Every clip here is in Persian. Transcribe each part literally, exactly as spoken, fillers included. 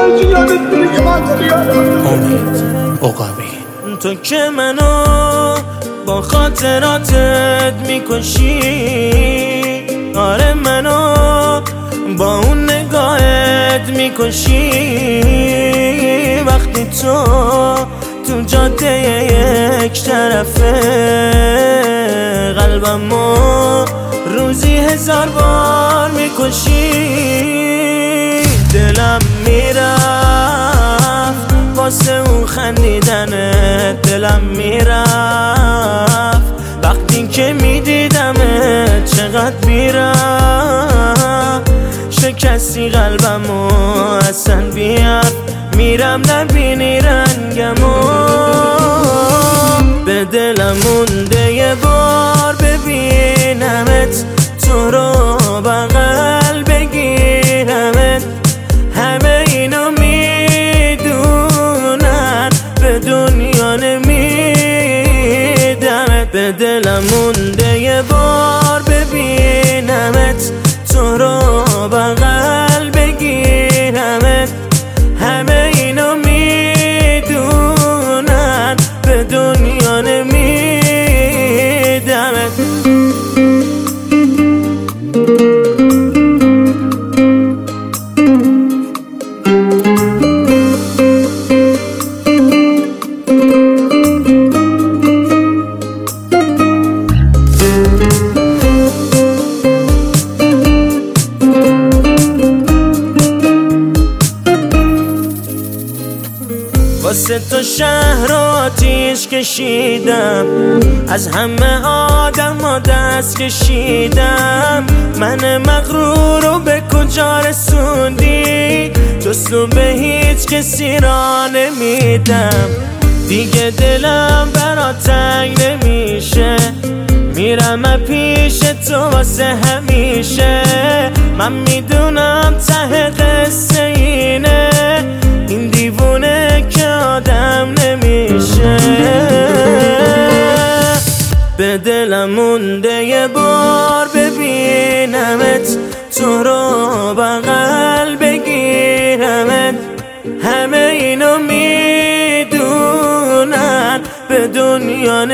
هرچی یادت میره که من تو یادم. امید عقابی. تو که منو با خاطراتت میکشی، آره منو با اون نگاهت میکشی. وقتی تو تو جاده یک طرفه قلبمو روزی هزار بار میکشی. دلم میرفت واسه اون خندیدنت، دلم میرفت وقتی که میدیدمت. چقدر میرفت شکستی قلبمو اصلا بیاد، میرم نبینی رنگمو. به دلم مونده یه بار ببینمت، تو رو بغل بگیرمت. همه اینو میدونن به دنیا نمیدمت. به دلم مونده یه بار ببینمت، تو رو بغل بگیرمت. همه اینو میدونن به دنیا نمیدمت. واسه تو شهر رو آتیش کشیدم، از همه آدم ها دست کشیدم. من مغرور رو به کجا رسوندی، جستو به هیچ کسی را نمیدم. دیگه دلم برا تنگ نمیشه، میرم پیش تو واسه همیشه. من میدونم ته قصه اینه، این دیوونه که آدم نمیشه. به دلم مونده یه بار ببینمت، تو رو بغل بگیرمت. همه اینو میدونن به دنیا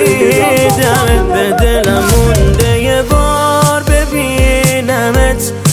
نمیدمت. به دلم مونده یه بار ببینمت،